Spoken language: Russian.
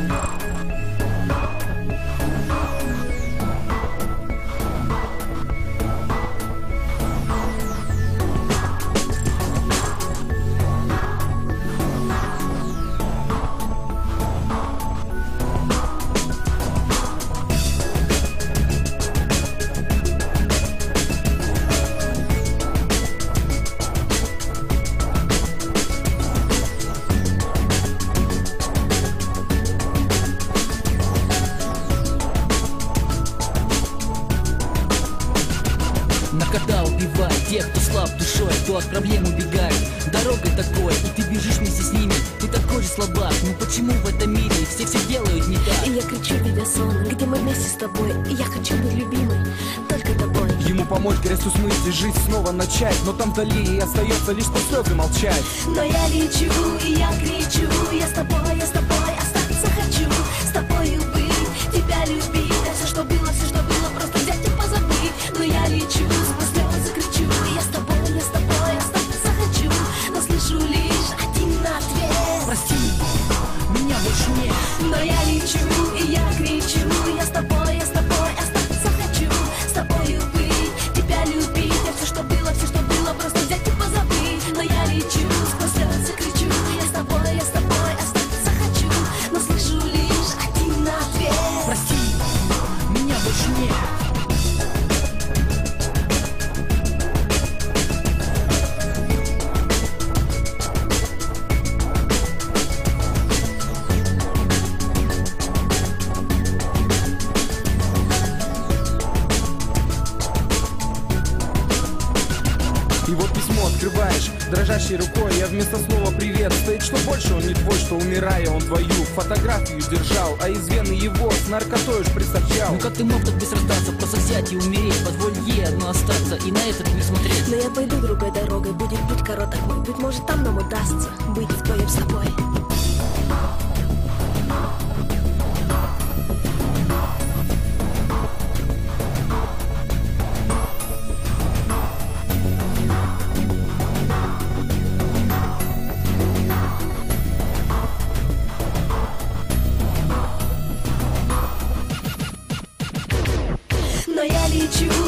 Наката убивает тех, кто слаб душой, кто от проблем убегает дорогой такой, и ты бежишь вместе с ними. Ты такой же слабак, но почему в этом мире все делают не так? И я кричу, видя сон, где мы вместе с тобой. И я хочу быть любимой только тобой. Ему помочь грязь смыть и жить снова начать, но там вдали остается лишь под слезы молчать. Но я лечу, и я кричу, я с тобой, остаться хочу. С тобою быть, тебя любить, да все, что было, просто взять и позабыть. Но я лечу, сквозь слезы кричу, я с тобой, остаться хочу. Но слышу лишь один ответ: прости, меня больше нет. но я лечу, и я кричу, я с тобой, остаться хочу. С тобою быть, тебя любить, да все, что было, просто взять и позабыть. Но я лечу, сквозь слезы кричу, я с тобой, остаться хочу. Но слышу лишь один ответ: Прости, меня больше нет. И вот письмо открываешь дрожащей рукой, а вместо слова «привет» стоит, что больше он не твой, что умирая он твою фотографию держал, а из вены его с наркотой уж присоединял. Ну как ты мог так быстро расстаться, просто взять и умереть, позволь ей одно остаться и на этот мир смотреть? но я пойду другой дорогой, будет путь короток мой. Быть может, там нам удастся быть вдвоем с тобой. Но я лечу,